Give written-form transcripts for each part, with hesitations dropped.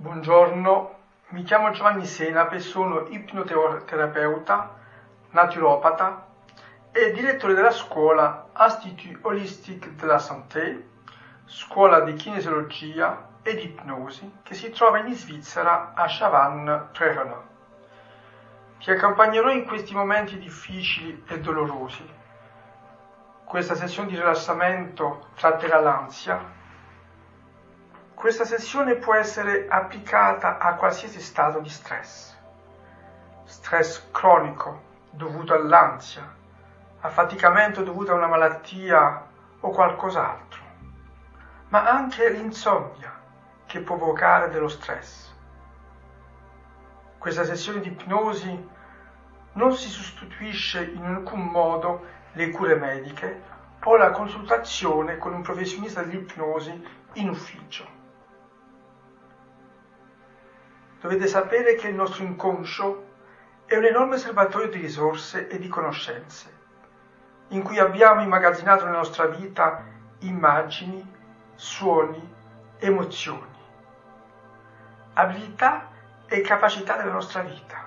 Buongiorno, mi chiamo Giovanni Senape, sono ipnoterapeuta, naturopata e direttore della scuola Institut Holistique de la Santé, scuola di kinesiologia ed ipnosi che si trova in Svizzera a Chavannes-Trehenau. Ti accompagnerò in questi momenti difficili e dolorosi. Questa sessione di rilassamento tratterà l'ansia. Questa sessione può essere applicata a qualsiasi stato di stress cronico dovuto all'ansia, affaticamento dovuto a una malattia o qualcos'altro, ma anche l'insonnia che può provocare dello stress. Questa sessione di ipnosi non si sostituisce in alcun modo le cure mediche o la consultazione con un professionista dell'ipnosi in ufficio. Dovete sapere che il nostro inconscio è un enorme serbatoio di risorse e di conoscenze, in cui abbiamo immagazzinato nella nostra vita immagini, suoni, emozioni, abilità e capacità della nostra vita.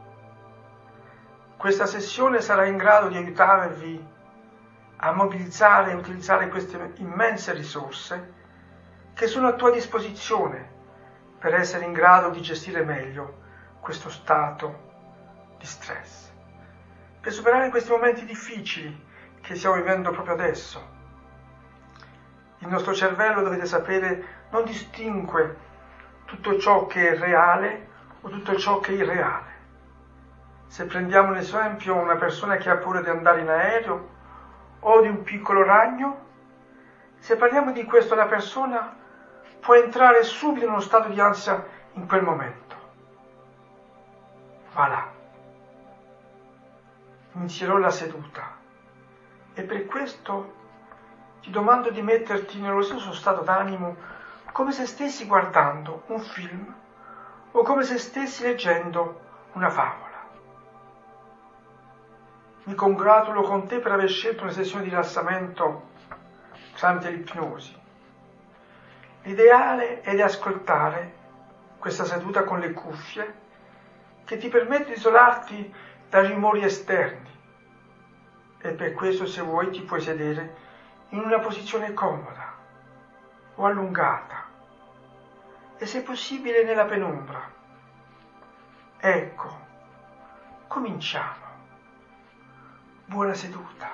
Questa sessione sarà in grado di aiutarvi a mobilizzare e utilizzare queste immense risorse che sono a tua disposizione per essere in grado di gestire meglio questo stato di stress, per superare questi momenti difficili che stiamo vivendo proprio adesso. Il nostro cervello, dovete sapere, non distingue tutto ciò che è reale o tutto ciò che è irreale. Se prendiamo un esempio, una persona che ha paura di andare in aereo o di un piccolo ragno, se parliamo di questo, la persona può entrare subito in uno stato di ansia in quel momento. Voilà. Inizierò la seduta e per questo ti domando di metterti nello stesso stato d'animo come se stessi guardando un film o come se stessi leggendo una favola. Mi congratulo con te per aver scelto una sessione di rilassamento tramite l'ipnosi. L'ideale è di ascoltare questa seduta con le cuffie che ti permette di isolarti dai rumori esterni e per questo, se vuoi, ti puoi sedere in una posizione comoda o allungata e, se possibile, nella penombra. Ecco, cominciamo. Buona seduta.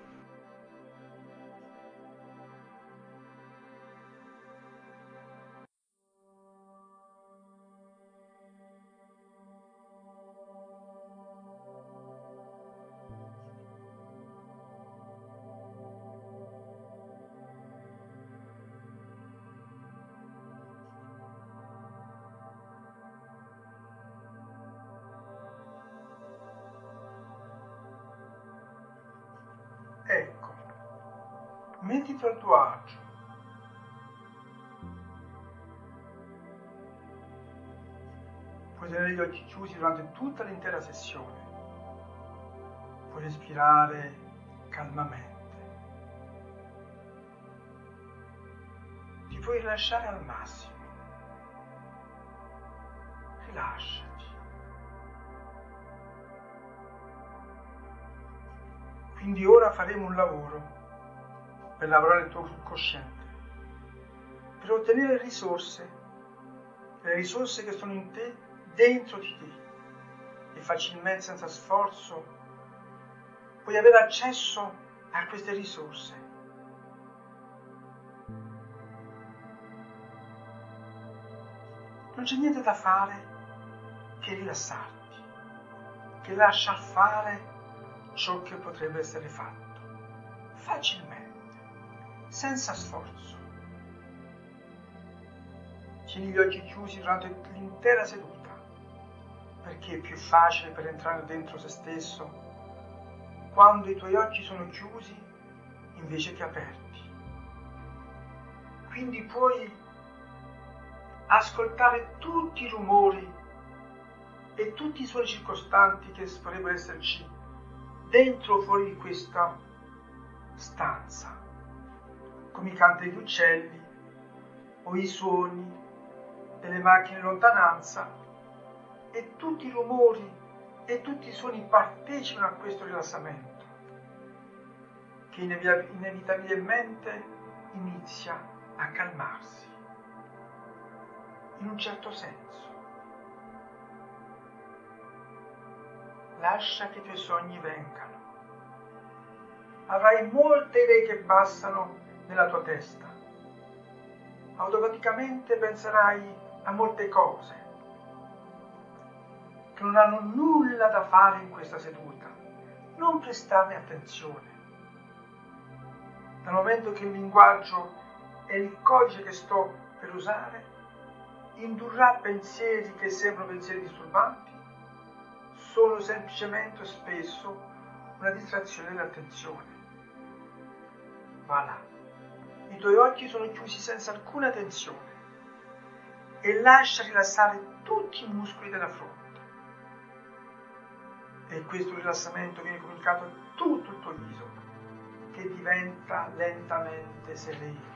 Ecco, mettiti al tuo agio. Puoi tenere gli occhi chiusi durante tutta l'intera sessione. Puoi respirare calmamente. Ti puoi rilasciare al massimo. Rilasciati. Quindi ora faremo un lavoro per lavorare il tuo subconsciente, per ottenere risorse, le risorse che sono in te, dentro di te, e facilmente, senza sforzo, puoi avere accesso a queste risorse. Non c'è niente da fare che rilassarti, che lasciar fare ciò che potrebbe essere fatto, facilmente, senza sforzo. Tieni gli occhi chiusi durante l'intera seduta, perché è più facile per entrare dentro se stesso quando i tuoi occhi sono chiusi invece che aperti. Quindi puoi ascoltare tutti i rumori e tutti i suoni circostanti che potrebbero esserci dentro o fuori di questa stanza, come i canti degli uccelli o i suoni delle macchine in lontananza e tutti i rumori e tutti i suoni partecipano a questo rilassamento che inevitabilmente inizia a calmarsi in un certo senso. Lascia che i tuoi sogni vengano. Avrai molte idee che passano nella tua testa. Automaticamente penserai a molte cose che non hanno nulla da fare in questa seduta. Non prestarne attenzione. Dal momento che il linguaggio e il codice che sto per usare indurrà pensieri che sembrano pensieri disturbanti, sono semplicemente spesso una distrazione dell'attenzione. Voilà. I tuoi occhi sono chiusi senza alcuna tensione e lascia rilassare tutti i muscoli della fronte. E questo rilassamento viene comunicato a tutto il tuo viso, che diventa lentamente sereno.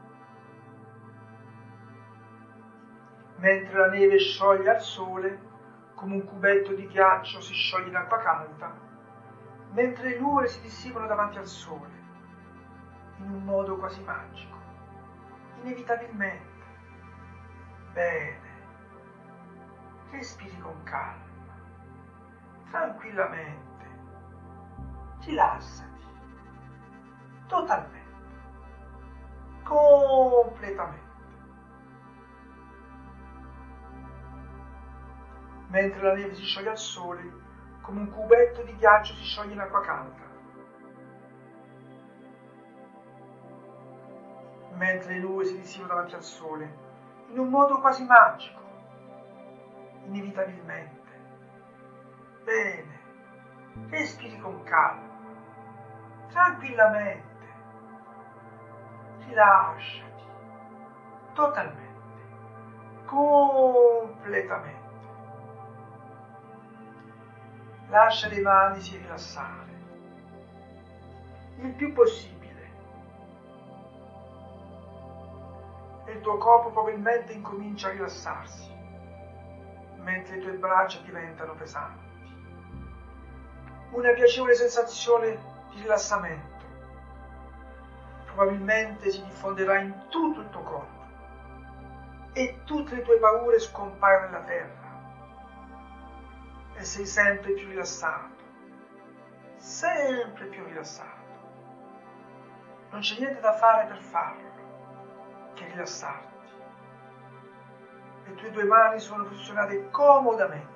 Mentre la neve scioglie al sole, come un cubetto di ghiaccio si scioglie in acqua calda, mentre le nuvole si dissipano davanti al sole, in un modo quasi magico, inevitabilmente. Bene, respiri con calma, tranquillamente, rilassati, totalmente, completamente. Mentre la neve si scioglie al sole, come un cubetto di ghiaccio si scioglie in acqua calda. Mentre le nuvole si dissipano davanti al sole, in un modo quasi magico, inevitabilmente. Bene, respiri con calma, tranquillamente, rilasciati, totalmente, completamente. Lascia le mani si rilassare il più possibile e il tuo corpo probabilmente incomincia a rilassarsi mentre le tue braccia diventano pesanti. Una piacevole sensazione di rilassamento probabilmente si diffonderà in tutto il tuo corpo e tutte le tue paure scompaiono nella terra. E sei sempre più rilassato, sempre più rilassato. Non c'è niente da fare per farlo, che rilassarti. Le tue due mani sono posizionate comodamente.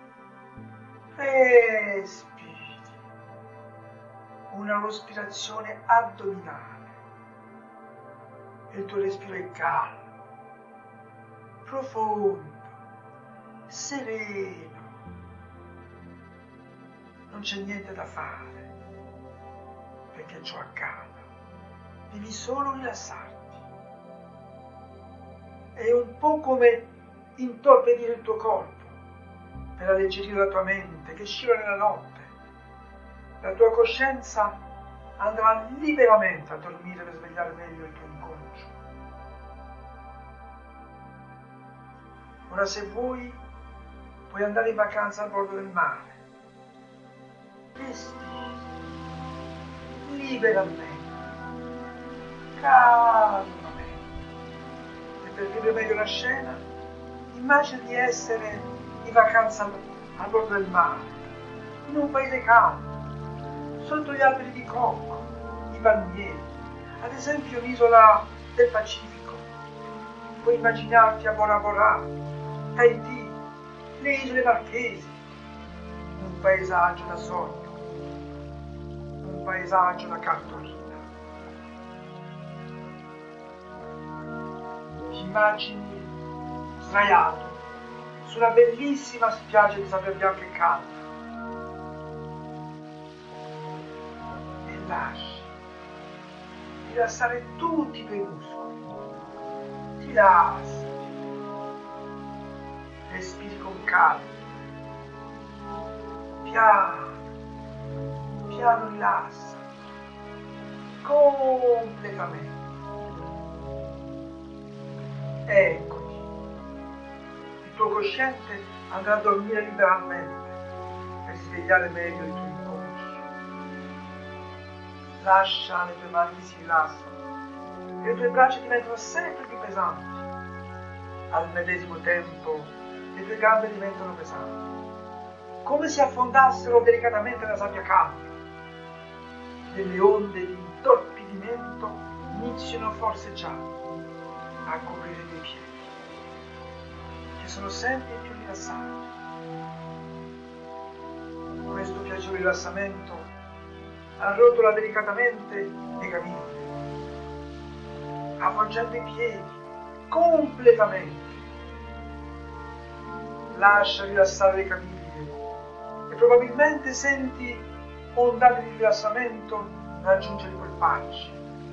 Respiri. Una respirazione addominale. E il tuo respiro è calmo, profondo, sereno. Non c'è niente da fare perché ciò accada. Devi solo rilassarti. È un po' come intorpidire il tuo corpo per alleggerire la tua mente che scivola nella notte. La tua coscienza andrà liberamente a dormire per svegliare meglio il tuo inconscio. Ora, se vuoi, puoi andare in vacanza al bordo del mare. Respiri liberamente, calmamente. E per vivere meglio la scena, immagina di essere in vacanza al bordo del mare, in un paese calmo, sotto gli alberi di cocco, i palmieri, ad esempio l'isola del Pacifico. Puoi immaginarti a Bora Bora, Tahiti, le isole Marchesi, un paesaggio da sogno, un paesaggio da cartolina. Ti immagini sdraiato su una bellissima spiaggia di sabbia bianca e calda e lasci rilassare tutti i tuoi muscoli. Rilassati, respiri con calma, piano piano, rilassa completamente. Eccoti, cosciente andrà a dormire liberalmente per svegliare meglio il tuo inconscio. Lascia le tue mani che si rilassano e le tue braccia diventano sempre più pesanti. Al medesimo tempo le tue gambe diventano pesanti, come se affondassero delicatamente nella sabbia calda. Delle onde di intorpidimento iniziano forse già a coprire i tuoi piedi, che sono sempre più rilassati. Questo piacevole rilassamento arrotola delicatamente le caviglie, avvolgendo i piedi completamente. Lascia rilassare le caviglie e probabilmente senti ondate di rilassamento raggiungere i polpacci.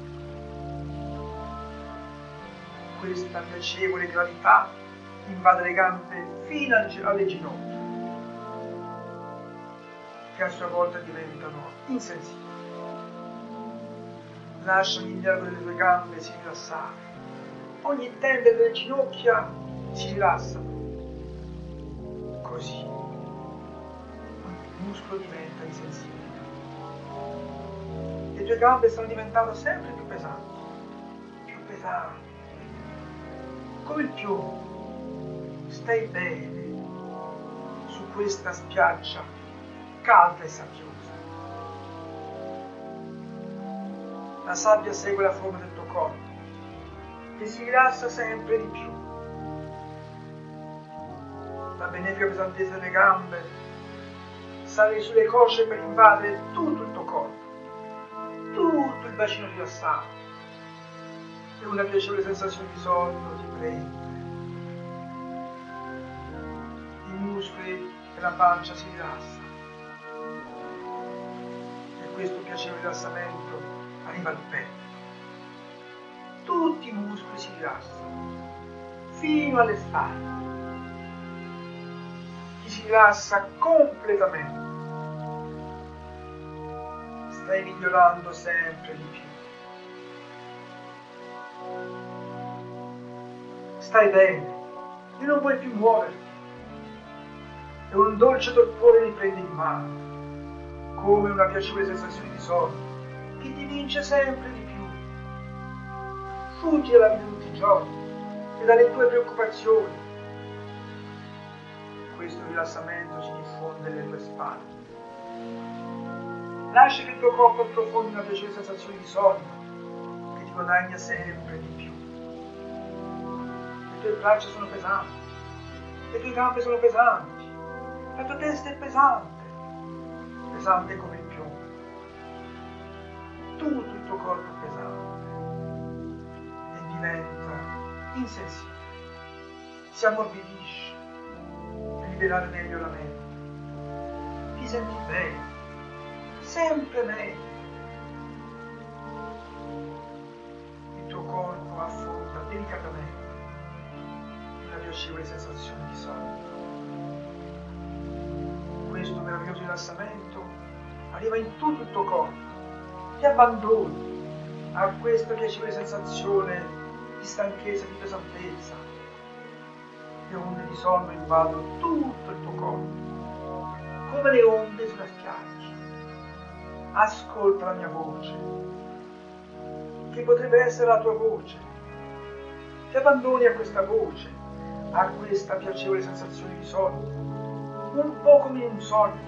Questa piacevole gravità invade le gambe fino alle ginocchia, che a sua volta diventano insensibili. Lascia ogni nervo delle tue gambe si rilassare, ogni tendine delle ginocchia si rilassano. Così ogni muscolo diventa insensibile. Le tue gambe stanno diventando sempre più pesanti, come il piombo. Stai bene su questa spiaggia calda e sabbiosa. La sabbia segue la forma del tuo corpo e si rilassa sempre di più. La benefica pesantezza delle gambe sale sulle cosce per invadere tutto il tuo corpo, tutto il bacino rilassato, e una piacevole sensazione di sonno ti prende. I muscoli della pancia si rilassano e questo piacevole rilassamento arriva al petto. Tutti i muscoli si rilassano fino alle spalle. Ti si rilassa completamente. Stai migliorando sempre di più. Stai bene e non puoi più muoverti. E un dolce torpore ti prende in mano, come una piacevole sensazione di sonno che ti vince sempre di più. Fuggi dalla vita di tutti i giorni e dalle tue preoccupazioni. Questo rilassamento si diffonde nelle tue spalle. Lascia che il tuo corpo approfondi una piacevole sensazione di sonno che ti guadagna sempre di più. Le tue braccia sono pesanti, le tue gambe sono pesanti, la tua testa è pesante, pesante come il piombo. Tutto il tuo corpo è pesante e diventa insensibile. Si ammorbidisce per liberare meglio la mente. Ti senti bene, sempre meglio. Il tuo corpo affonda delicatamente una piacevole sensazione di sonno. Questo meraviglioso rilassamento arriva in tutto il tuo corpo. Ti abbandoni a questa piacevole sensazione di stanchezza, di pesantezza. Le onde di sonno invadono tutto il tuo corpo, come le onde sulla spiaggia. Ascolta la mia voce, che potrebbe essere la tua voce. Ti abbandoni a questa voce, a questa piacevole sensazione di sonno, un po' come in un sogno,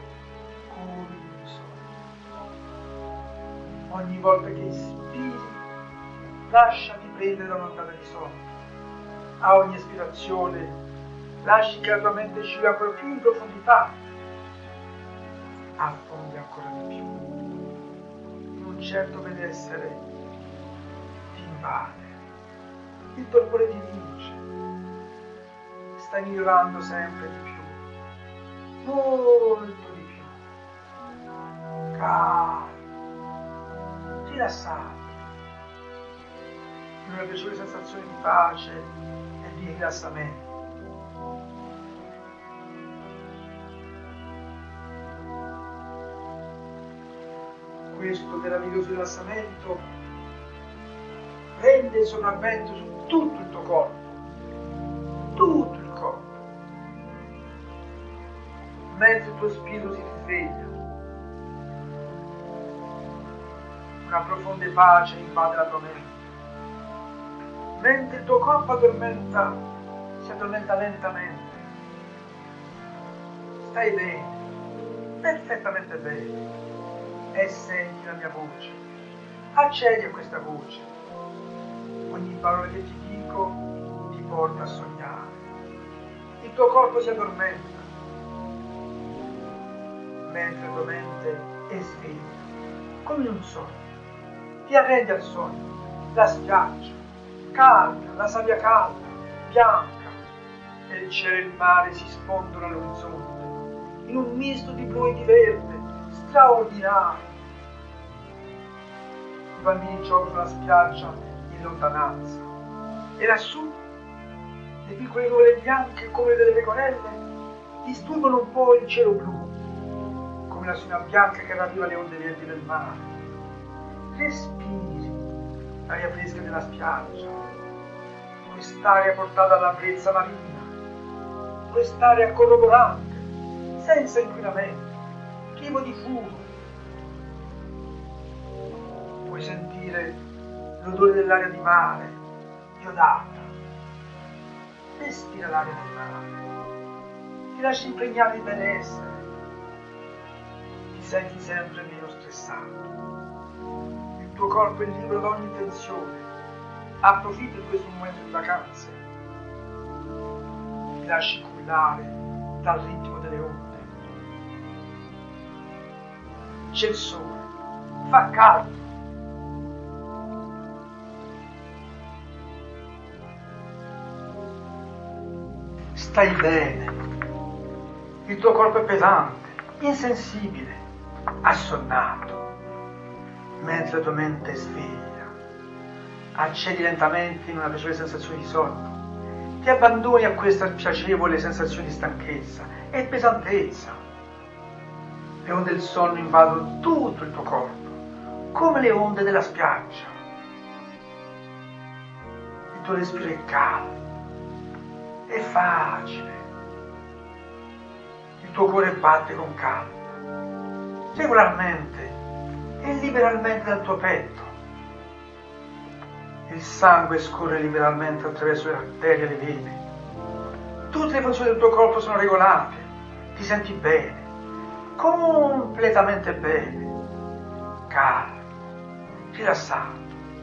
Ogni volta che ispiri, lasciati prendere da un'ondata di sonno. A ogni espirazione, lasci che la tua mente scenda ancora più in profondità. Affondi ancora di più. In un certo benessere ti invade. Il torpore ti vince. Stai migliorando sempre di più. Molto di più. Calmo. Rilassato, in una piacevole sensazione di pace e di rilassamento. Questo meraviglioso rilassamento prende il sopravvento su tutto il tuo corpo, tutto il corpo. mentre il tuo spirito si risveglia. Una profonda pace invade la tua mente. Mentre il tuo corpo si addormenta lentamente. Stai bene, perfettamente bene, e senti la mia voce. Accedi a questa voce. Ogni parola che ti dico ti porta a sognare. Il tuo corpo si addormenta, mentre la tua mente è sveglia, come in un sogno. Ti arrendi al sogno, la spiaggia, calda, la sabbia calda, bianca, e il cielo e il mare si sfondono all'orizzonte, in un misto di blu e di verde, straordinario. I bambini giocano sulla spiaggia in lontananza, e lassù le piccole nuvole bianche come delle pecorelle disturbano un po' il cielo blu, come la spina bianca che raviva le onde verdi del mare. Respiri l'aria fresca della spiaggia, quest'aria portata dalla brezza marina, quest'aria corroborante, senza inquinamento, privo di fumo. Puoi sentire l'odore dell'aria di mare, iodata. Respira l'aria del mare, ti lasci impregnare di benessere, ti senti sempre meno stressato. Il tuo corpo è libero da ogni tensione, approfitta di questo momento di vacanze, ti lasci cullare dal ritmo delle onde. C'è il sole, fa caldo. Stai bene, il tuo corpo è pesante, insensibile, assonnato, mentre la tua mente è sveglia. Accedi lentamente in una piacevole sensazione di sonno, ti abbandoni a questa piacevole sensazione di stanchezza e pesantezza. Le onde del sonno invadono tutto il tuo corpo, come le onde della spiaggia. Il tuo respiro è calmo, è facile, il tuo cuore batte con calma, regolarmente e liberalmente dal tuo petto. Il sangue scorre liberalmente attraverso le arterie e le vene. Tutte le funzioni del tuo corpo sono regolate, ti senti bene, completamente bene, calmo, rilassato.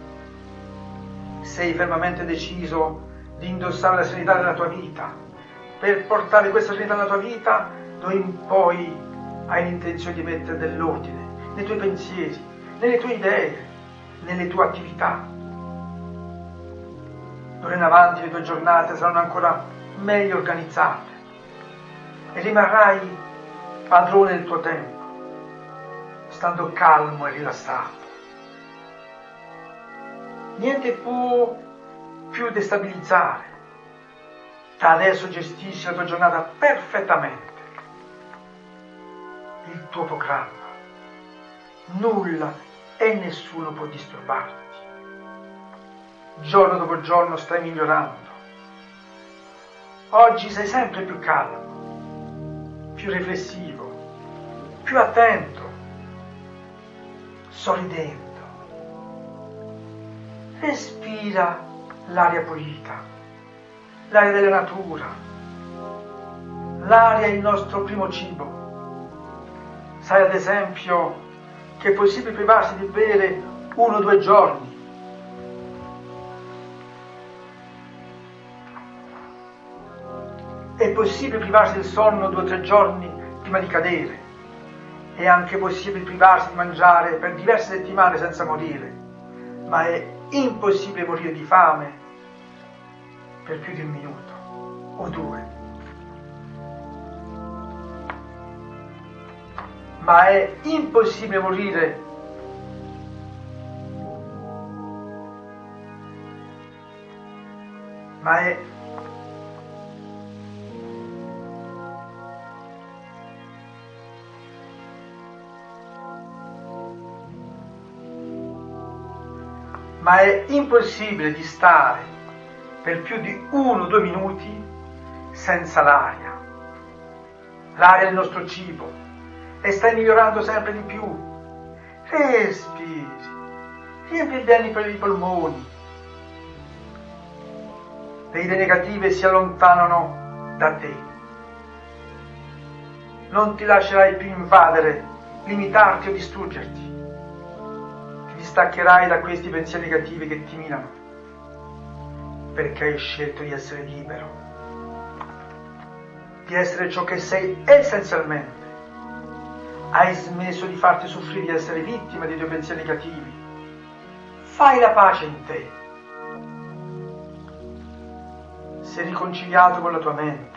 Sei fermamente deciso di indossare la serenità della tua vita. Per portare questa serenità nella tua vita, d'ora in poi hai l'intenzione di mettere dell'ordine nei tuoi pensieri, nelle tue idee, nelle tue attività. D'ora in avanti le tue giornate saranno ancora meglio organizzate e rimarrai padrone del tuo tempo, stando calmo e rilassato. Niente può più destabilizzare. Da adesso gestisci la tua giornata perfettamente, il tuo programma. Nulla e nessuno può disturbarti. Giorno dopo giorno stai migliorando. Oggi sei sempre più calmo, più riflessivo, più attento, sorridendo. Respira l'aria pulita, l'aria della natura. L'aria è il nostro primo cibo. Sai ad esempio che è possibile privarsi di bere 1 o 2 giorni. È possibile privarsi del sonno 2 o 3 giorni prima di cadere. È anche possibile privarsi di mangiare per diverse settimane senza morire, ma è impossibile morire di fame per più di 1 minuto o 2. Ma è impossibile morire ma è impossibile di stare per più di 1 o 2 minuti senza l'aria. l'aria del nostro cibo e stai migliorando sempre di più. Respiri, riempi bene i polmoni. Le idee negative si allontanano da te. Non ti lascerai più invadere, limitarti o distruggerti. Ti distaccherai da questi pensieri negativi che ti minano, perché hai scelto di essere libero, di essere ciò che sei essenzialmente. Hai smesso di farti soffrire, di essere vittima dei tuoi pensieri negativi. Fai la pace in te. Sei riconciliato con la tua mente.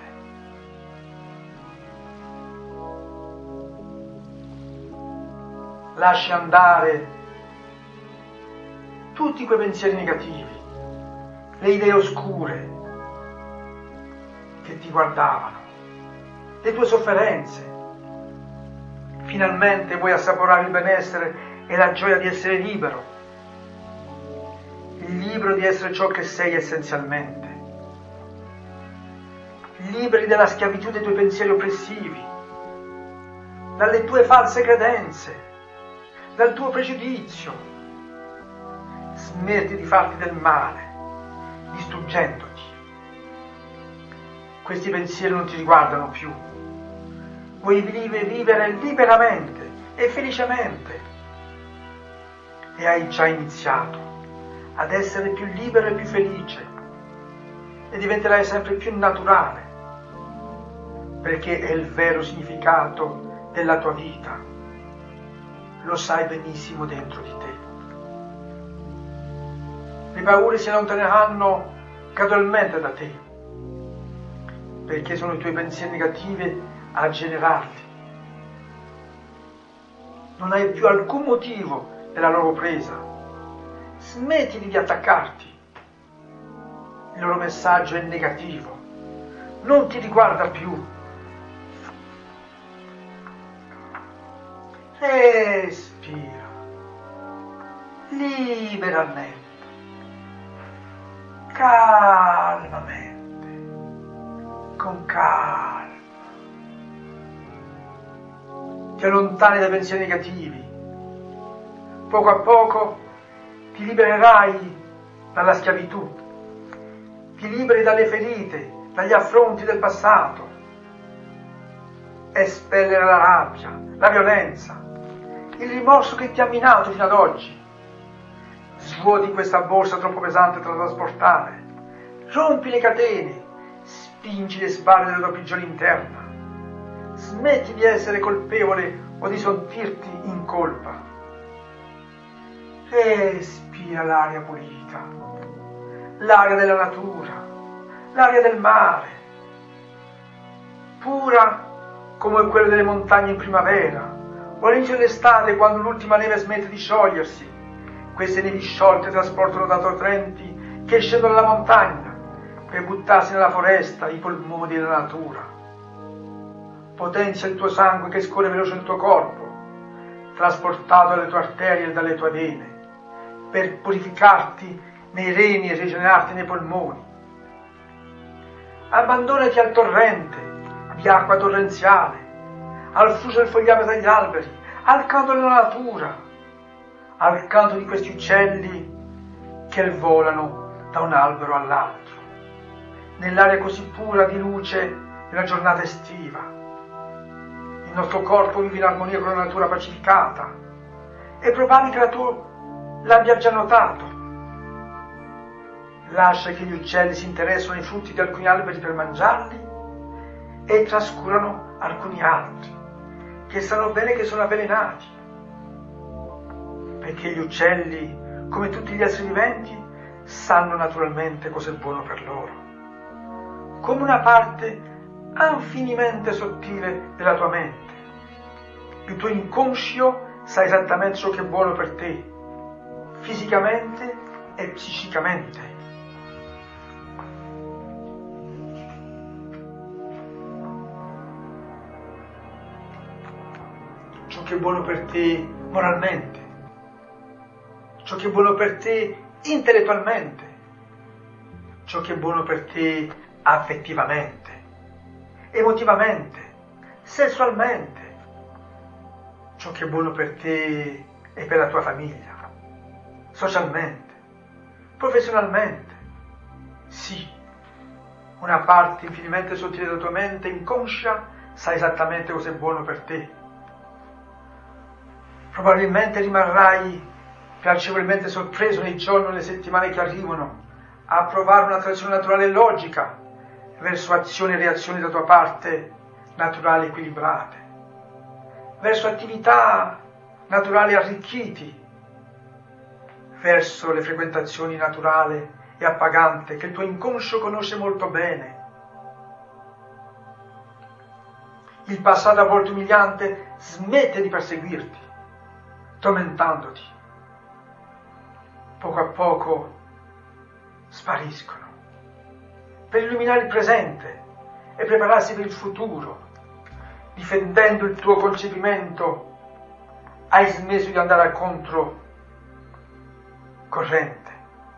Lasci andare tutti quei pensieri negativi, le idee oscure che ti guardavano, le tue sofferenze. Finalmente vuoi assaporare il benessere e la gioia di essere libero, libero di essere ciò che sei essenzialmente, liberi dalla schiavitù dei tuoi pensieri oppressivi, dalle tue false credenze, dal tuo pregiudizio. Smetti di farti del male, distruggendoti. Questi pensieri non ti riguardano più. Vuoi vivere liberamente e felicemente. E hai già iniziato ad essere più libero e più felice. E diventerai sempre più naturale, perché è il vero significato della tua vita. Lo sai benissimo dentro di te. Le paure si allontaneranno gradualmente da te, perché sono i tuoi pensieri negativi a generarli. Non hai più alcun motivo per la loro presa. Smettili di attaccarti. Il loro messaggio è negativo. Non ti riguarda più. Respira liberamente, calmamente, con calma. Ti allontani dai pensieri negativi. Poco a poco ti libererai dalla schiavitù, ti liberi dalle ferite, dagli affronti del passato. Espellere la rabbia, la violenza, il rimorso che ti ha minato fino ad oggi. Svuoti questa borsa troppo pesante da trasportare. Rompi le catene, spingi le spalle della tua prigione interna. Smetti di essere colpevole o di sentirti in colpa. Respira l'aria pulita, l'aria della natura, l'aria del mare, pura come quella delle montagne in primavera o all'inizio dell'estate, quando l'ultima neve smette di sciogliersi. Queste nevi sciolte trasportano da torrenti che scendono dalla montagna per buttarsi nella foresta, i polmoni della natura. Potenzia il tuo sangue che scorre veloce nel tuo corpo, trasportato dalle tue arterie e dalle tue vene, per purificarti nei reni e rigenerarti nei polmoni. Abbandonati al torrente di acqua torrenziale, al flusso del fogliame tra gli alberi, al canto della natura, al canto di questi uccelli che volano da un albero all'altro, nell'aria così pura di luce della giornata estiva. Il nostro corpo vive in armonia con la natura pacificata. È probabile che tu l'abbia già notato. Lascia che gli uccelli si interessino ai frutti di alcuni alberi per mangiarli e trascurano alcuni altri, che sanno bene che sono avvelenati. Perché gli uccelli, come tutti gli esseri viventi, sanno naturalmente cosa è buono per loro. Come una parte infinitamente sottile della tua mente. Il tuo inconscio sa esattamente ciò che è buono per te, fisicamente e psicicamente. Ciò che è buono per te moralmente, ciò che è buono per te intellettualmente, ciò che è buono per te affettivamente, emotivamente, sessualmente ciò che è buono per te e per la tua famiglia, socialmente, professionalmente. Sì, una parte infinitamente sottile della tua mente inconscia sa esattamente cosa è buono per te. Probabilmente rimarrai piacevolmente sorpreso nei giorni o nelle settimane che arrivano a provare un'attrazione naturale e logica verso azioni e reazioni da tua parte naturali equilibrate, verso attività naturali arricchiti, verso le frequentazioni naturali e appagante che il tuo inconscio conosce molto bene. Il passato a volte umiliante smette di perseguirti, tormentandoti. Poco a poco spariscono. Per illuminare il presente e prepararsi per il futuro, difendendo il tuo concepimento, hai smesso di andare contro corrente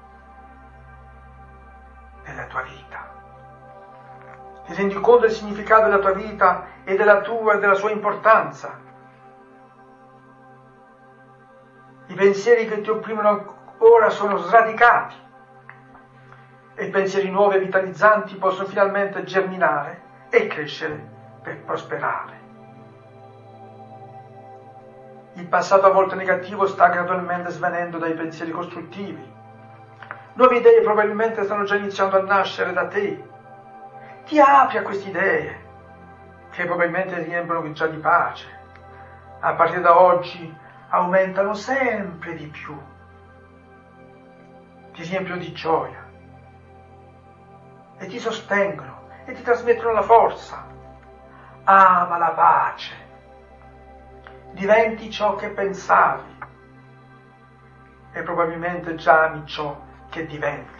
nella tua vita. Ti rendi conto del significato della tua vita e della tua e della sua importanza. I pensieri che ti opprimono ora sono sradicati e pensieri nuovi e vitalizzanti possono finalmente germinare e crescere per prosperare. Il passato a volte negativo sta gradualmente svanendo dai pensieri costruttivi. Nuove idee probabilmente stanno già iniziando a nascere da te. Ti apri a queste idee, che probabilmente ti riempiono già di pace. A partire da oggi aumentano sempre di più. Ti riempiono di gioia e ti sostengono e ti trasmettono la forza. Ama la pace. Diventi ciò che pensavi e probabilmente già ami ciò che diventi.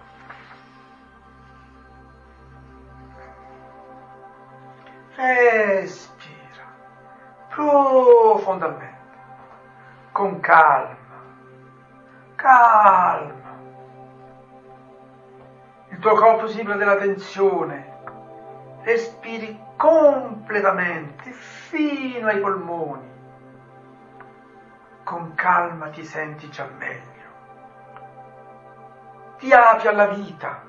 Respira profondamente, con calma. Il tuo corpo si libera della tensione. Respiri completamente fino ai polmoni. Con calma ti senti già meglio. Ti apri alla vita,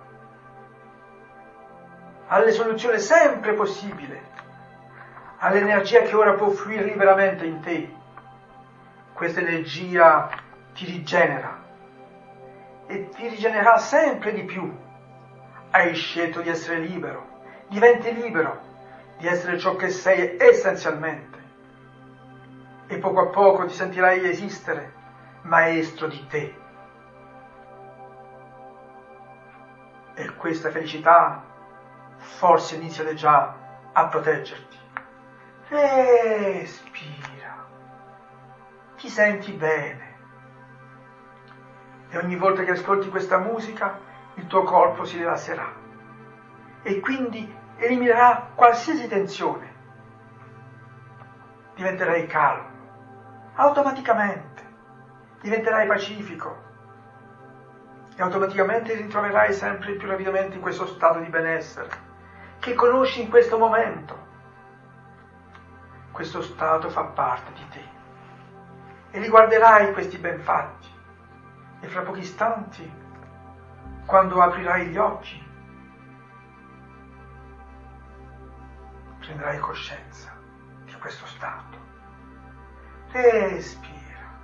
alle soluzioni sempre possibili, all'energia che ora può fluire liberamente in te. Questa energia ti rigenera e ti rigenererà sempre di più. Hai scelto di essere libero, diventi libero di essere ciò che sei essenzialmente e poco a poco ti sentirai esistere maestro di te. E questa felicità forse inizia già a proteggerti. Respira, ti senti bene e ogni volta che ascolti questa musica il tuo corpo si rilasserà e quindi eliminerà qualsiasi tensione. Diventerai calmo, automaticamente, diventerai pacifico e automaticamente ti ritroverai sempre più rapidamente in questo stato di benessere che conosci in questo momento. Questo stato fa parte di te e riguarderai questi benfatti e fra pochi istanti, quando aprirai gli occhi, prenderai coscienza di questo stato. Respira.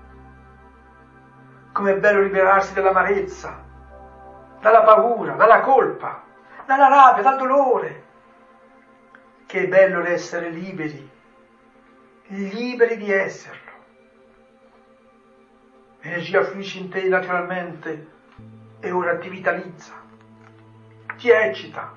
Com'è bello liberarsi dall'amarezza, dalla paura, dalla colpa, dalla rabbia, dal dolore. Che è bello essere liberi di esserlo. L'energia fluisce in te naturalmente e ora ti vitalizza, ti eccita,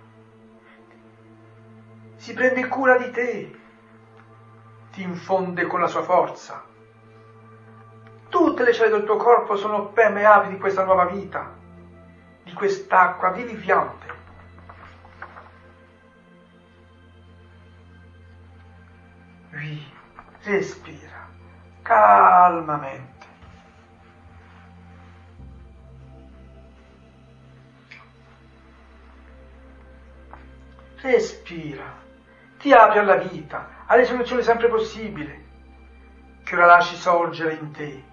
si prende cura di te, ti infonde con la sua forza. Tutte le cellule del tuo corpo sono permeabili di questa nuova vita, di quest'acqua vivifiante. Respira calmamente. Respira, ti apri alla vita, alle soluzioni sempre possibili, che ora lasci sorgere in te.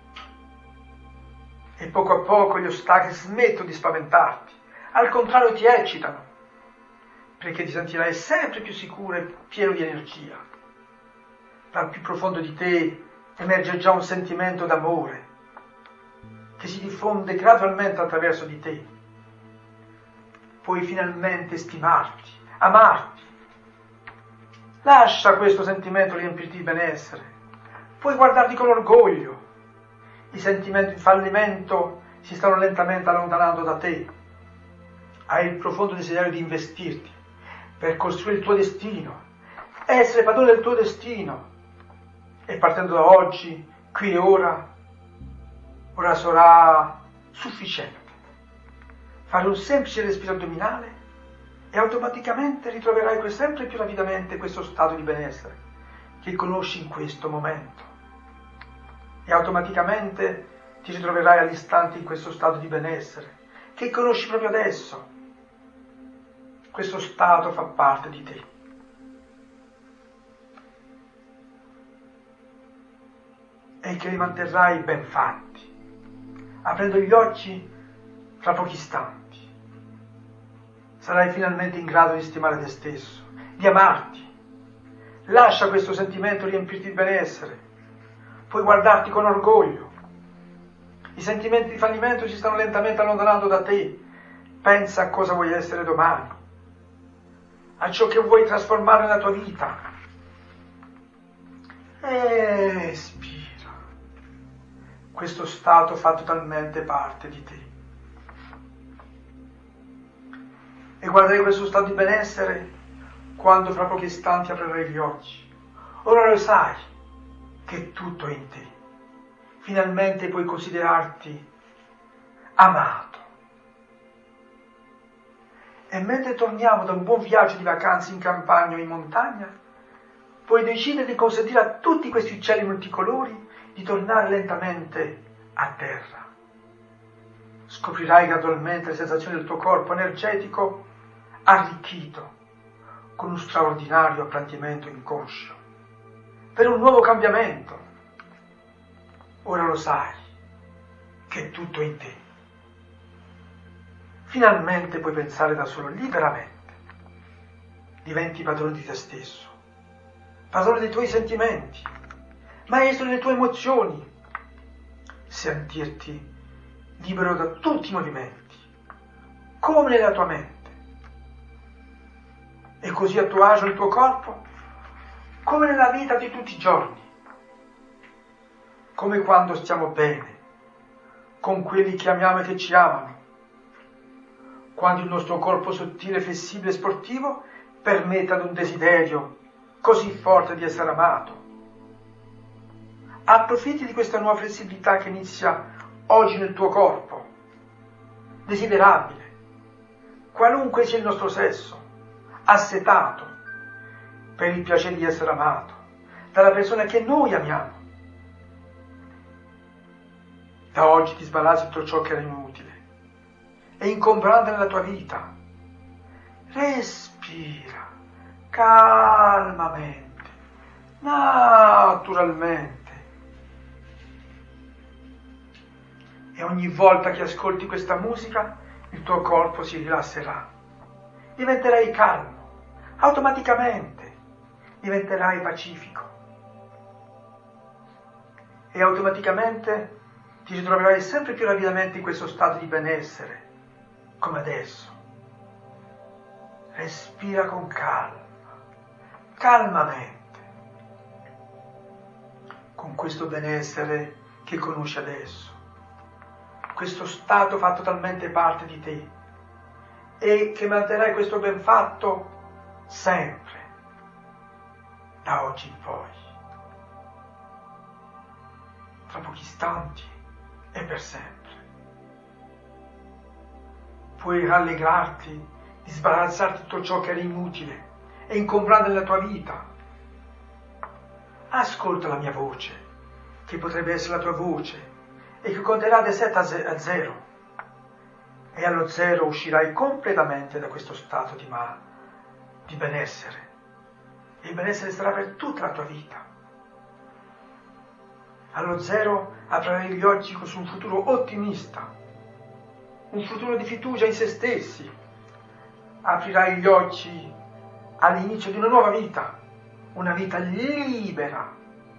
E poco a poco gli ostacoli smettono di spaventarti, al contrario ti eccitano, perché ti sentirai sempre più sicuro e pieno di energia. Dal più profondo di te emerge già un sentimento d'amore che si diffonde gradualmente attraverso di te. Puoi finalmente stimarti, amarti. Lascia questo sentimento riempirti di benessere. Puoi guardarti con orgoglio. I sentimenti di fallimento si stanno lentamente allontanando da te. Hai il profondo desiderio di investirti per costruire il tuo destino, essere padrone del tuo destino. E partendo da oggi, qui e ora sarà sufficiente fare un semplice respiro addominale e automaticamente ritroverai sempre più rapidamente questo stato di benessere che conosci in questo momento. E automaticamente ti ritroverai all'istante in questo stato di benessere che conosci proprio adesso. Questo stato fa parte di te. E che li manterrai ben fatti, aprendo gli occhi tra pochi istanti. Sarai finalmente in grado di stimare te stesso, di amarti. Lascia questo sentimento riempirti di benessere. Puoi guardarti con orgoglio. I sentimenti di fallimento si stanno lentamente allontanando da te. Pensa a cosa vuoi essere domani, a ciò che vuoi trasformare nella tua vita. E respira. Questo stato fa totalmente parte di te. E guarderai questo stato di benessere quando fra pochi istanti aprirai gli occhi. Ora lo sai che tutto è in te. Finalmente puoi considerarti amato. E mentre torniamo da un buon viaggio di vacanze in campagna o in montagna, puoi decidere di consentire a tutti questi uccelli multicolori di tornare lentamente a terra. Scoprirai gradualmente le sensazioni del tuo corpo energetico arricchito con uno straordinario apprendimento inconscio per un nuovo cambiamento. Ora lo sai che tutto è in te. Finalmente puoi pensare da solo liberamente. Diventi padrone di te stesso, padrone dei tuoi sentimenti, maestro delle tue emozioni, sentirti libero da tutti i movimenti, come nella tua mente, e così a tuo agio il tuo corpo, come nella vita di tutti i giorni, come quando stiamo bene, con quelli che amiamo e che ci amano, quando il nostro corpo sottile, flessibile e sportivo permette ad un desiderio così forte di essere amato. Approfitti di questa nuova flessibilità che inizia oggi nel tuo corpo, desiderabile, qualunque sia il nostro sesso, assetato per il piacere di essere amato dalla persona che noi amiamo. Da oggi ti sbalazzi tutto ciò che era inutile e ingombrante nella tua vita. Respira calmamente, naturalmente. E ogni volta che ascolti questa musica, il tuo corpo si rilasserà. Diventerai calmo, automaticamente. Diventerai pacifico. E automaticamente ti ritroverai sempre più rapidamente in questo stato di benessere, come adesso. Respira con calma, calmamente, con questo benessere che conosci adesso. Questo stato fa totalmente parte di te e che manterrai questo ben fatto sempre, da oggi in poi, tra pochi istanti e per sempre. Puoi rallegrarti di sbarazzarti tutto ciò che era inutile e ingombrante nella tua vita. Ascolta la mia voce, che potrebbe essere la tua voce, e che conterà da 7 a 0. E allo 0 uscirai completamente da questo stato di benessere. e il benessere sarà per tutta la tua vita. Allo 0 aprirai gli occhi su un futuro ottimista, un futuro di fiducia in se stessi. Aprirai gli occhi all'inizio di una nuova vita, una vita libera.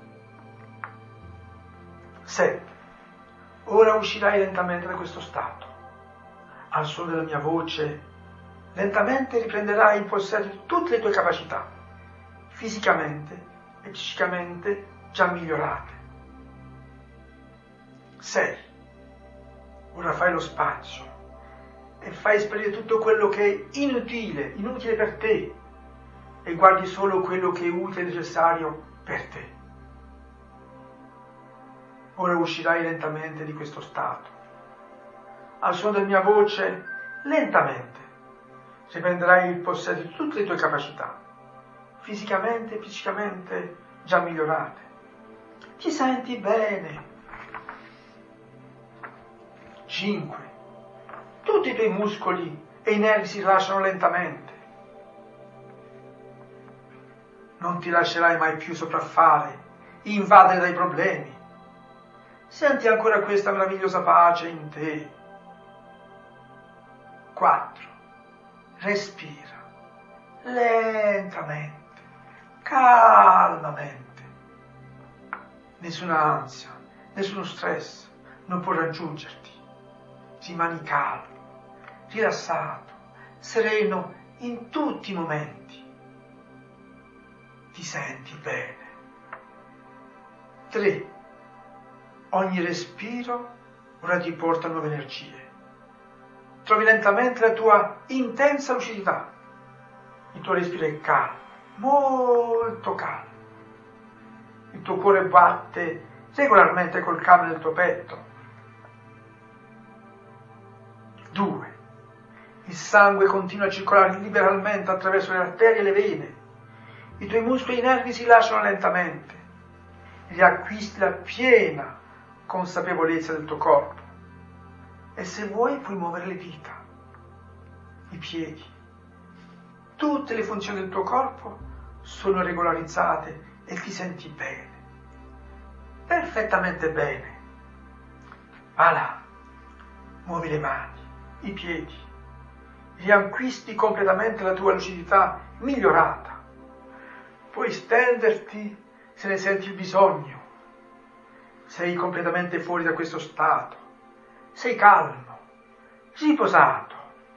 7. Ora uscirai lentamente da questo stato. Al suono della mia voce, lentamente riprenderai il possesso di tutte le tue capacità, fisicamente e psicicamente già migliorate. 6. Ora fai lo spazio e fai sparire tutto quello che è inutile per te, e guardi solo quello che è utile e necessario per te. Ora uscirai lentamente di questo stato. Al suono della mia voce, lentamente, riprenderai il possesso di tutte le tue capacità, fisicamente e psicicamente già migliorate. Ti senti bene. 5. Tutti i tuoi muscoli e i nervi si rilasciano lentamente. Non ti lascerai mai più sopraffare, invadere dai problemi. Senti ancora questa meravigliosa pace in te. 4. Respira lentamente, calmamente. Nessuna ansia, nessuno stress non può raggiungerti. Rimani calmo, rilassato, sereno in tutti i momenti. Ti senti bene. 3. Ogni respiro ora ti porta nuove energie. Trovi lentamente la tua intensa lucidità. Il tuo respiro è calmo, molto calmo. Il tuo cuore batte regolarmente col cambio del tuo petto. 2. Il sangue continua a circolare liberalmente attraverso le arterie e le vene. I tuoi muscoli e i nervi si lasciano lentamente. Riacquisti la piena consapevolezza del tuo corpo. E se vuoi puoi muovere le dita, i piedi. Tutte le funzioni del tuo corpo sono regolarizzate e ti senti bene. Perfettamente bene. Va là, muovi le mani, i piedi. Riacquisti completamente la tua lucidità migliorata. Puoi stenderti se ne senti il bisogno. Sei completamente fuori da questo stato. Sei calmo, riposato.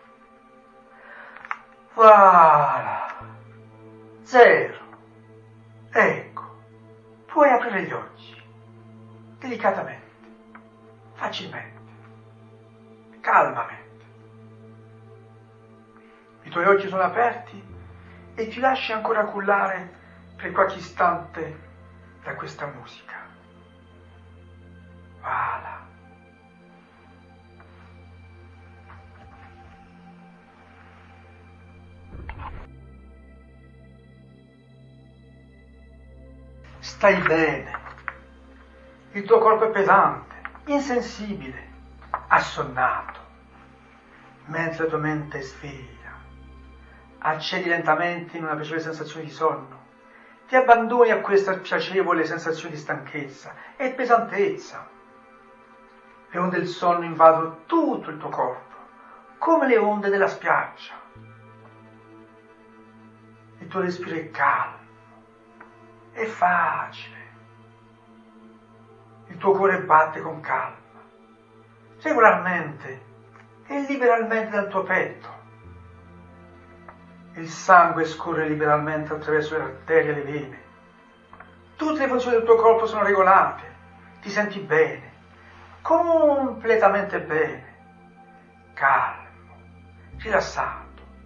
Voilà. 0. Ecco, puoi aprire gli occhi. Delicatamente, facilmente, calmamente. I tuoi occhi sono aperti e ti lasci ancora cullare per qualche istante da questa musica. Voilà. Stai bene. Il tuo corpo è pesante, insensibile, assonnato, mentre la tua mente è sveglia. Accedi lentamente in una piacevole sensazione di sonno. Ti abbandoni a questa piacevole sensazione di stanchezza e pesantezza. Le onde del sonno invadono tutto il tuo corpo, come le onde della spiaggia. Il tuo respiro è calmo, è facile. Il tuo cuore batte con calma, regolarmente e liberalmente dal tuo petto. Il sangue scorre liberalmente attraverso le arterie e le vene. Tutte le funzioni del tuo corpo sono regolate. Ti senti bene, completamente bene, calmo, rilassato.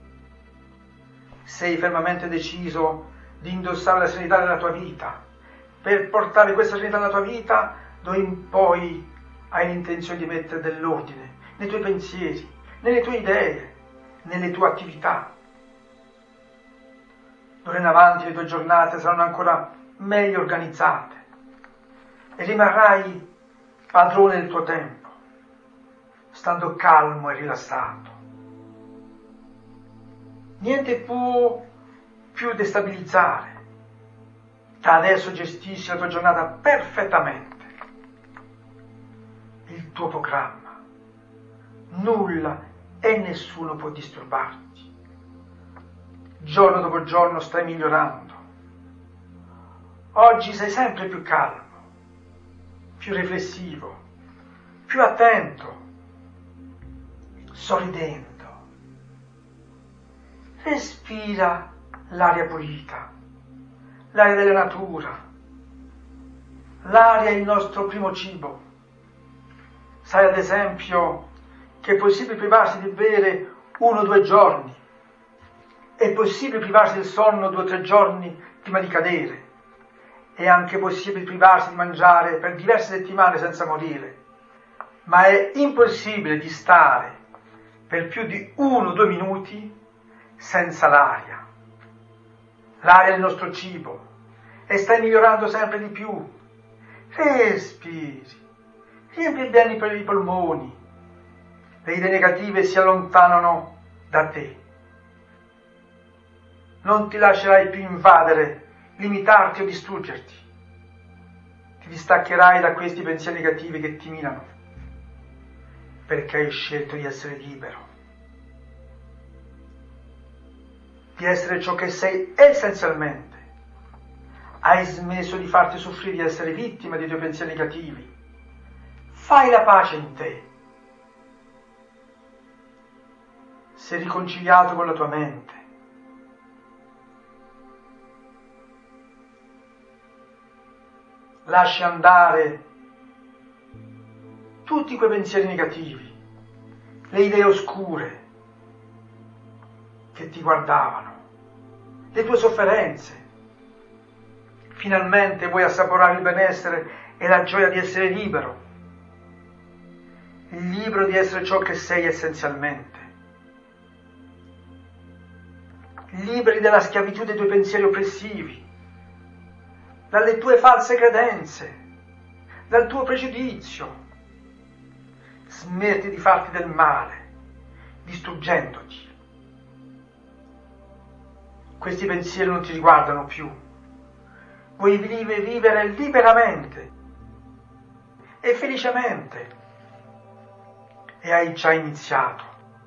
Sei fermamente deciso di indossare la serenità della tua vita, per portare questa serenità nella tua vita dove in poi hai l'intenzione di mettere dell'ordine nei tuoi pensieri, nelle tue idee, nelle tue attività. D'ora in avanti le tue giornate saranno ancora meglio organizzate e rimarrai padrone del tuo tempo, stando calmo e rilassato. Niente può più destabilizzare Da adesso gestisci la tua giornata perfettamente, il tuo programma. Nulla e nessuno può disturbarti. Giorno dopo giorno stai migliorando. Oggi sei sempre più calmo, più riflessivo, più attento, sorridendo. Respira l'aria pulita, l'aria della natura. L'aria è il nostro primo cibo. Sai ad esempio che è possibile privarsi di bere 1 o 2 giorni. È possibile privarsi del sonno 2 o 3 giorni prima di cadere. È anche possibile privarsi di mangiare per diverse settimane senza morire. Ma è impossibile di stare per più di 1 o 2 minuti senza l'aria. L'aria è il nostro cibo e stai migliorando sempre di più. Respiri, riempi bene i polmoni, le idee negative si allontanano da te. Non ti lascerai più invadere, limitarti o distruggerti. Ti distaccherai da questi pensieri negativi che ti minano, perché hai scelto di essere libero, di essere ciò che sei essenzialmente. Hai smesso di farti soffrire di essere vittima dei tuoi pensieri negativi. Fai la pace in te. Sei riconciliato con la tua mente. Lasci andare tutti quei pensieri negativi, le idee oscure che ti guardavano, le tue sofferenze. Finalmente vuoi assaporare il benessere e la gioia di essere libero, libero di essere ciò che sei essenzialmente, liberi dalla schiavitù dei tuoi pensieri oppressivi, dalle tue false credenze, dal tuo pregiudizio. Smetti di farti del male, distruggendoti. Questi pensieri non ti riguardano più. Vuoi vivere liberamente e felicemente. E hai già iniziato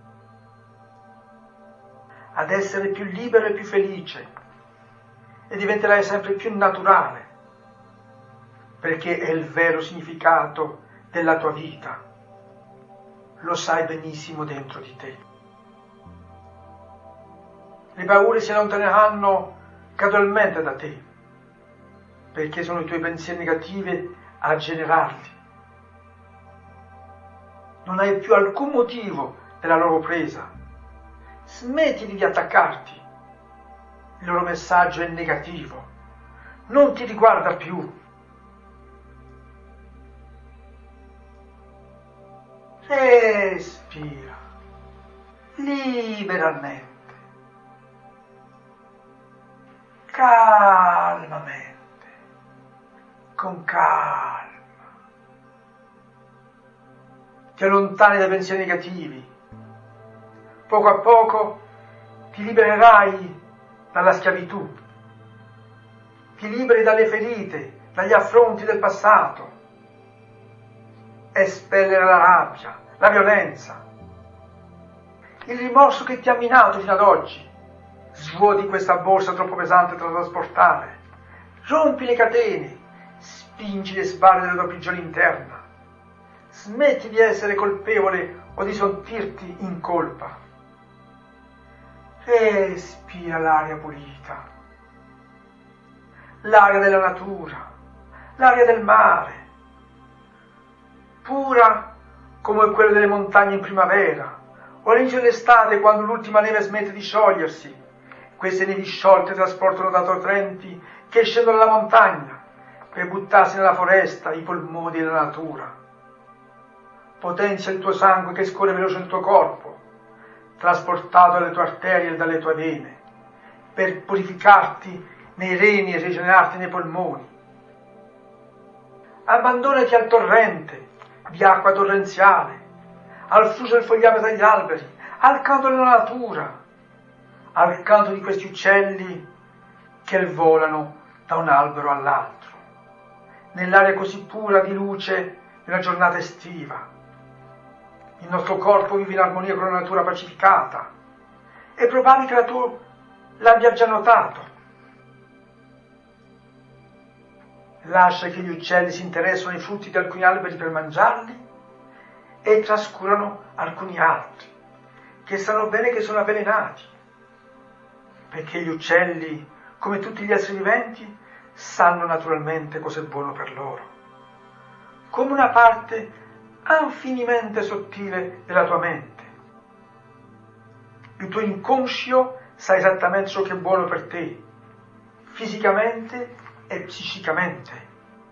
ad essere più libero e più felice, e diventerai sempre più naturale, perché è il vero significato della tua vita. Lo sai benissimo dentro di te. Le paure si allontaneranno gradualmente da te, perché sono i tuoi pensieri negativi a generarli. Non hai più alcun motivo della loro presa. Smettili di attaccarti. Il loro messaggio è negativo. Non ti riguarda più. Respira liberamente, calmamente, con calma. Ti allontani dai pensieri negativi. Poco a poco ti libererai dalla schiavitù, ti liberi dalle ferite, dagli affronti del passato. Espellere la rabbia, la violenza, il rimorso che ti ha minato fino ad oggi. Svuoti questa borsa troppo pesante da trasportare. Rompi le catene, spingi le sbarre della tua prigione interna. Smetti di essere colpevole o di sentirti in colpa. Respira l'aria pulita, l'aria della natura, l'aria del mare, pura come quella delle montagne in primavera o all'inizio dell'estate, quando l'ultima neve smette di sciogliersi. Queste nevi sciolte trasportano da torrenti che scendono dalla montagna per buttarsi nella foresta, i polmoni della natura. Potenzia il tuo sangue che scorre veloce nel tuo corpo, trasportato dalle tue arterie e dalle tue vene, per purificarti nei reni e rigenerarti nei polmoni. Abbandonati al torrente di acqua torrenziale, al flusso del fogliame tra gli alberi, al canto della natura, al canto di questi uccelli che volano da un albero all'altro, nell'aria così pura di luce della giornata estiva. Il nostro corpo vive in armonia con la natura pacificata. È probabile che tu l'abbia già notato. Lascia che gli uccelli si interessino ai frutti di alcuni alberi per mangiarli e trascurano alcuni altri, che sanno bene che sono avvelenati, perché gli uccelli, come tutti gli esseri viventi, sanno naturalmente cos'è buono per loro, come una parte infinitamente sottile della tua mente. Il tuo inconscio sa esattamente ciò che è buono per te, fisicamente e psicicamente,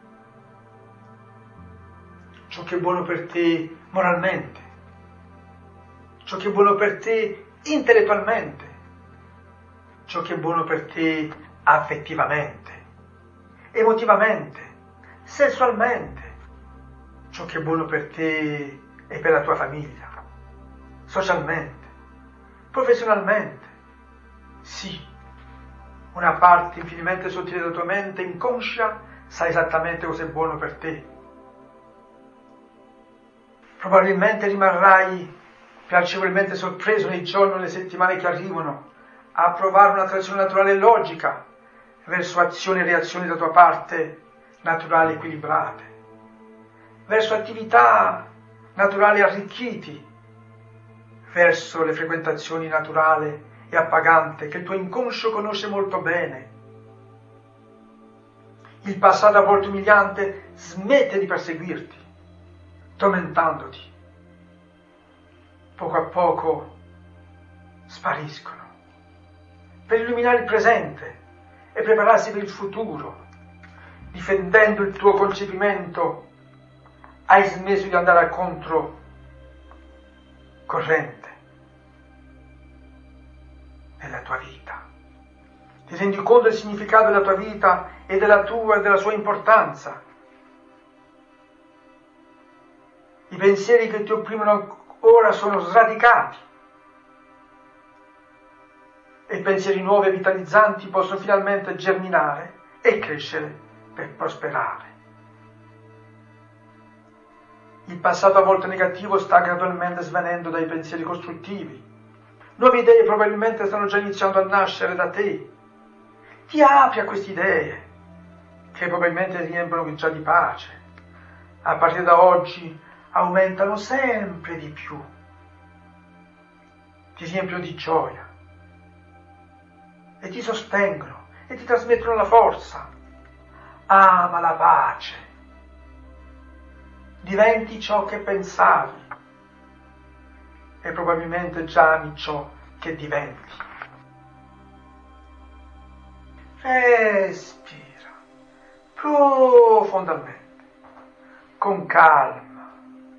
ciò che è buono per te moralmente, ciò che è buono per te intellettualmente, ciò che è buono per te affettivamente, emotivamente, sessualmente, ciò che è buono per te e per la tua famiglia, socialmente, professionalmente. Sì, una parte infinitamente sottile della tua mente inconscia sa esattamente cosa è buono per te. Probabilmente rimarrai piacevolmente sorpreso nei giorni o nelle settimane che arrivano a provare un'attrazione naturale e logica verso azioni e reazioni da tua parte naturali e equilibrate, verso attività naturali arricchiti, verso le frequentazioni naturali e appagante che il tuo inconscio conosce molto bene. Il passato a volte umiliante smette di perseguirti, tormentandoti. Poco a poco spariscono. Per illuminare il presente e prepararsi per il futuro, difendendo il tuo concepimento, hai smesso di andare a controcorrente. Nella tua vita. Ti rendi conto del significato della tua vita e della tua e della sua importanza. I pensieri che ti opprimono ora sono sradicati e pensieri nuovi e vitalizzanti possono finalmente germinare e crescere per prosperare. Il passato a volte negativo sta gradualmente svanendo dai pensieri costruttivi. Nuove idee probabilmente stanno già iniziando a nascere da te. Ti apri a queste idee, che probabilmente ti riempiono già di pace. A partire da oggi aumentano sempre di più. Ti riempiono di gioia e ti sostengono e ti trasmettono la forza. Ama la pace. Diventi ciò che pensavi. E probabilmente già ami ciò che diventi. Respira profondamente, con calma,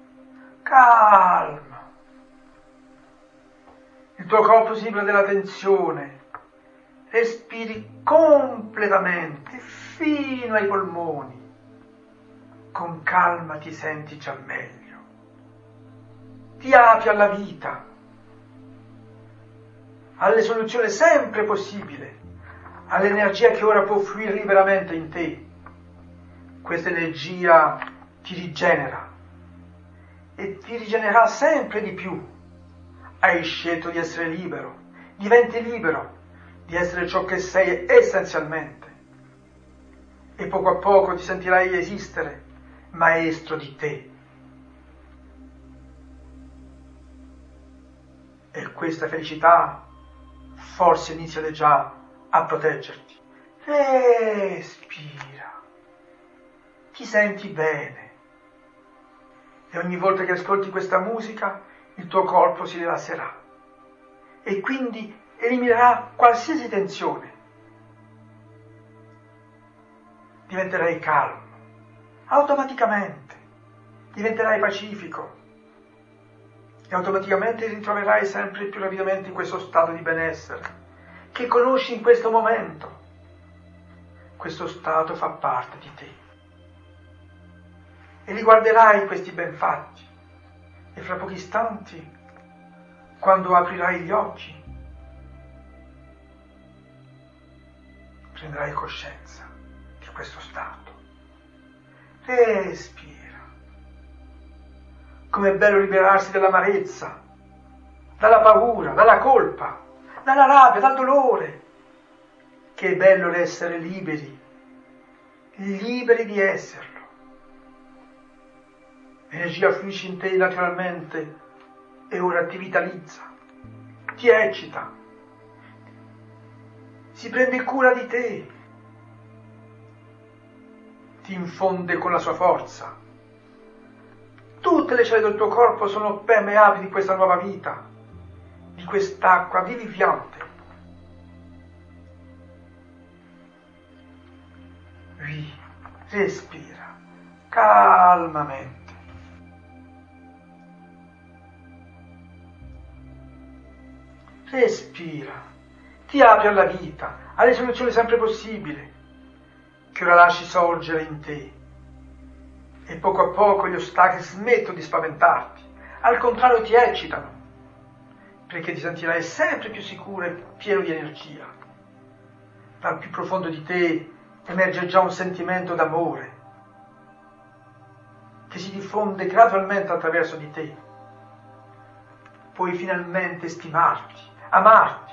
calma. Il tuo corpo si libera della tensione, respiri completamente fino ai polmoni. Con calma ti senti già meglio. Ti apri alla vita, alle soluzioni sempre possibili, all'energia che ora può fluire liberamente in te. Questa energia ti rigenera e ti rigenererà sempre di più. Hai scelto di essere libero, diventi libero, di essere ciò che sei essenzialmente. E poco a poco ti sentirai esistere, maestro di te. E questa felicità forse inizia già a proteggerti. Respira, ti senti bene e ogni volta che ascolti questa musica il tuo corpo si rilasserà e quindi eliminerà qualsiasi tensione. Diventerai calmo, automaticamente, diventerai pacifico. E automaticamente ti ritroverai sempre più rapidamente in questo stato di benessere che conosci in questo momento. Questo stato fa parte di te. E riguarderai questi benfatti e fra pochi istanti, quando aprirai gli occhi, prenderai coscienza su questo stato. Respira. Com'è bello liberarsi dall'amarezza, dalla paura, dalla colpa, dalla rabbia, dal dolore. Che bello essere liberi, liberi di esserlo. L'energia fluisce in te naturalmente e ora ti vitalizza, ti eccita, si prende cura di te, ti infonde con la sua forza. Tutte le cellule del tuo corpo sono permeabili di questa nuova vita, di quest'acqua vivifiante. Respira calmamente. Respira, ti apri alla vita, alle soluzioni sempre possibili, che ora lasci sorgere in te. E poco a poco gli ostacoli smettono di spaventarti, al contrario ti eccitano, perché ti sentirai sempre più sicuro e pieno di energia. Dal più profondo di te emerge già un sentimento d'amore, che si diffonde gradualmente attraverso di te. Puoi finalmente stimarti, amarti.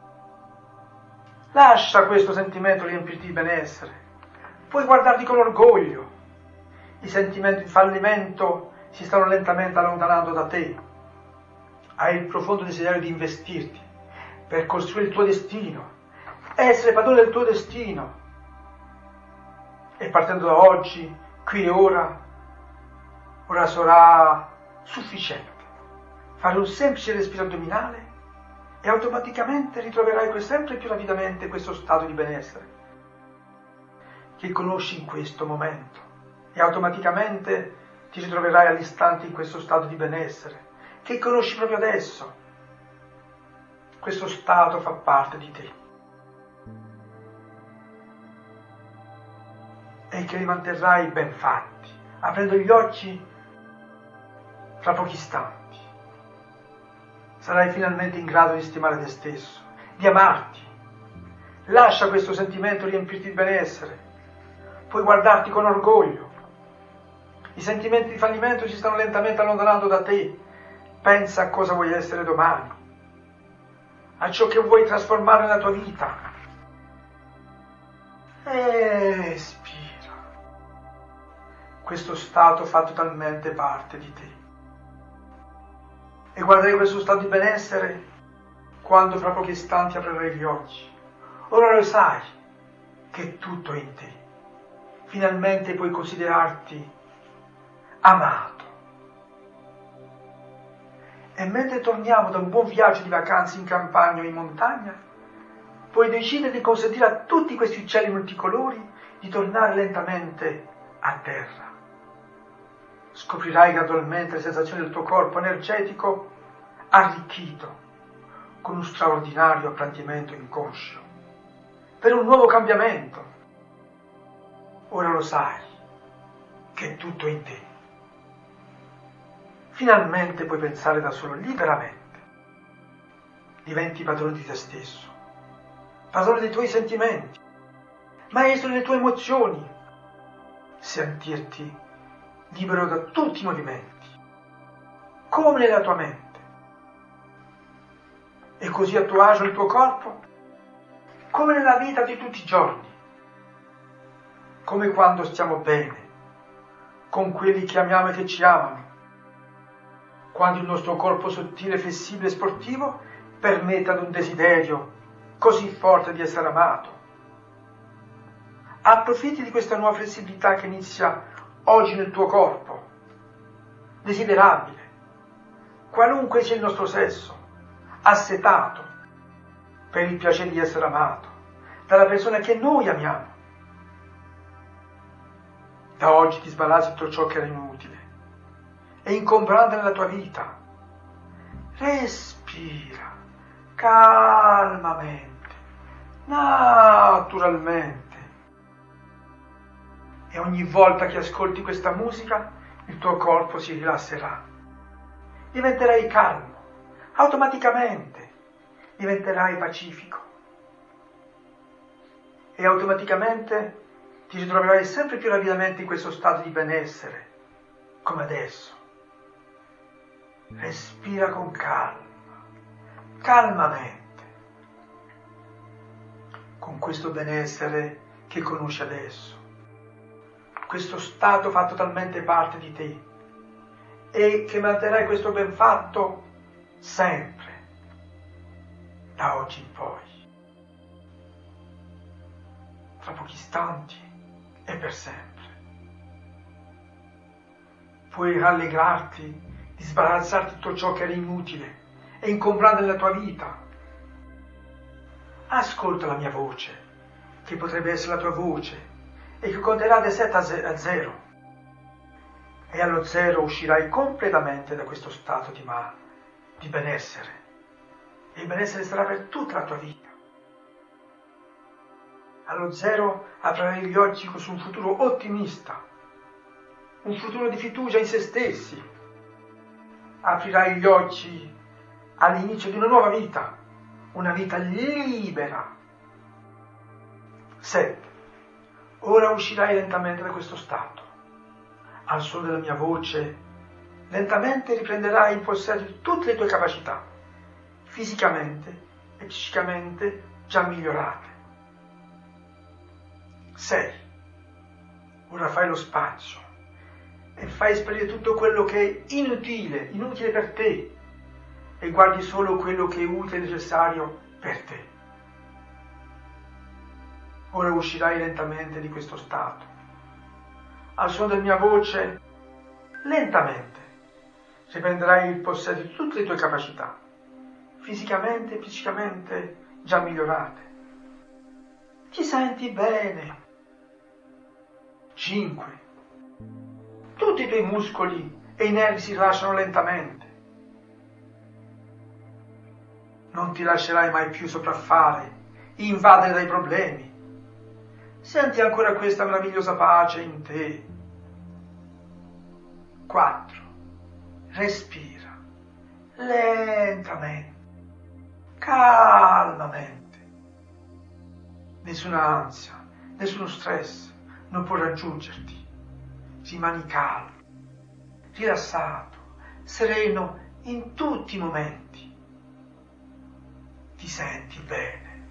Lascia questo sentimento riempirti di benessere. Puoi guardarti con orgoglio. I sentimenti di fallimento si stanno lentamente allontanando da te. Hai il profondo desiderio di investirti per costruire il tuo destino, essere padrone del tuo destino. E partendo da oggi, qui e ora sarà sufficiente fare un semplice respiro addominale e automaticamente ritroverai sempre più rapidamente questo stato di benessere che conosci in questo momento e automaticamente ti ritroverai all'istante in questo stato di benessere che conosci proprio adesso. Questo stato fa parte di te e che li manterrai ben fatti, aprendo gli occhi tra pochi istanti. Sarai finalmente in grado di stimare te stesso, di amarti. Lascia questo sentimento riempirti di benessere. Puoi guardarti con orgoglio. I sentimenti di fallimento si stanno lentamente allontanando da te. Pensa a cosa vuoi essere domani, a ciò che vuoi trasformare nella tua vita. Respira. Questo stato fa totalmente parte di te. E guarderai questo stato di benessere quando fra pochi istanti aprirai gli occhi. Ora lo sai che tutto è in te. Finalmente puoi considerarti amato. E mentre torniamo da un buon viaggio di vacanze in campagna o in montagna, puoi decidere di consentire a tutti questi uccelli multicolori di tornare lentamente a terra. Scoprirai gradualmente le sensazioni del tuo corpo energetico arricchito con un straordinario apprendimento inconscio per un nuovo cambiamento. Ora lo sai che è tutto in te. Finalmente puoi pensare da solo liberamente. Diventi padrone di te stesso, padrone dei tuoi sentimenti, maestro delle tue emozioni, sentirti libero da tutti i movimenti, come nella tua mente. E così a tuo agio il tuo corpo, come nella vita di tutti i giorni, come quando stiamo bene, con quelli che amiamo e che ci amano, quando il nostro corpo sottile, flessibile e sportivo permette ad un desiderio così forte di essere amato. Approfitti di questa nuova flessibilità che inizia oggi nel tuo corpo, desiderabile, qualunque sia il nostro sesso, assetato per il piacere di essere amato dalla persona che noi amiamo. Da oggi ti sbalazzi tutto ciò che era inutile e ingombrante nella tua vita. Respira calmamente, naturalmente. E ogni volta che ascolti questa musica, il tuo corpo si rilasserà. Diventerai calmo, automaticamente diventerai pacifico. E automaticamente ti ritroverai sempre più rapidamente in questo stato di benessere, come adesso. Respira con calma, calmamente, con questo benessere che conosci adesso. Questo stato fa totalmente parte di te e che manterrai questo ben fatto sempre, da oggi in poi. Tra pochi istanti e per sempre. Puoi rallegrarti di sbarazzarti tutto ciò che era inutile e ingombrante nella tua vita. Ascolta la mia voce, che potrebbe essere la tua voce, e che conterà da 7 a 0. E allo 0 uscirai completamente da questo stato di benessere. E il benessere sarà per tutta la tua vita. Allo 0 aprirai gli occhi su un futuro ottimista, un futuro di fiducia in se stessi. Aprirai gli occhi all'inizio di una nuova vita, una vita libera. 7. Ora uscirai lentamente da questo stato. Al suono della mia voce, lentamente riprenderai il possesso di tutte le tue capacità, fisicamente e psicicamente già migliorate. 6. Ora fai lo spazio e fai sparire tutto quello che è inutile per te, e guardi solo quello che è utile e necessario per te. Ora uscirai lentamente di questo stato. Al suono della mia voce, lentamente, riprenderai il possesso di tutte le tue capacità, fisicamente e psicicamente già migliorate. Ti senti bene. 5. Tutti i tuoi muscoli e i nervi si rilasciano lentamente. Non ti lascerai mai più sopraffare, invadere dai problemi. Senti ancora questa meravigliosa pace in te. 4. Respira lentamente, calmamente. Nessuna ansia, nessuno stress non può raggiungerti. Rimani calmo, rilassato, sereno in tutti i momenti. Ti senti bene.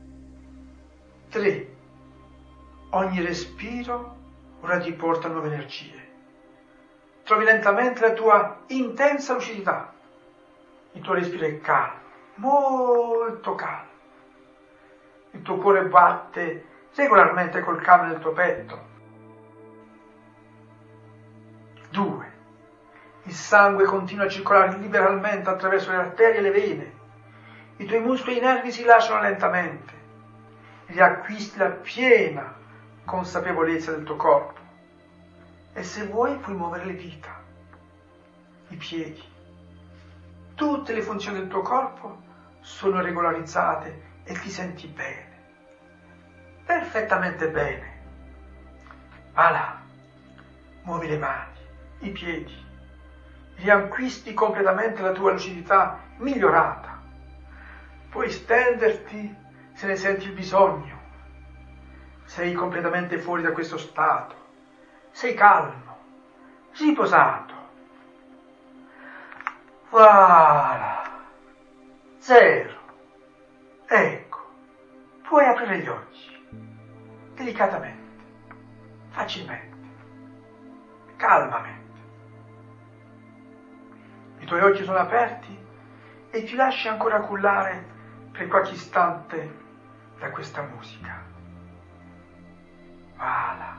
3. Ogni respiro ora ti porta nuove energie. Trovi lentamente la tua intensa lucidità. Il tuo respiro è calmo, molto calmo. Il tuo cuore batte regolarmente col calmo del tuo petto. 2. Il sangue continua a circolare liberalmente attraverso le arterie e le vene. I tuoi muscoli e i nervi si lasciano lentamente. Riacquisti la piena consapevolezza del tuo corpo. E se vuoi puoi muovere le dita, i piedi. Tutte le funzioni del tuo corpo sono regolarizzate e ti senti bene. Perfettamente bene. Va là, muovi le mani, i piedi. Riacquisti completamente la tua lucidità migliorata. Puoi stenderti se ne senti il bisogno. Sei completamente fuori da questo stato. Sei calmo, riposato. Voilà. 0. Ecco, puoi aprire gli occhi. Delicatamente, facilmente, calmamente. I tuoi occhi sono aperti e ti lasci ancora cullare per qualche istante da questa musica. Voilà.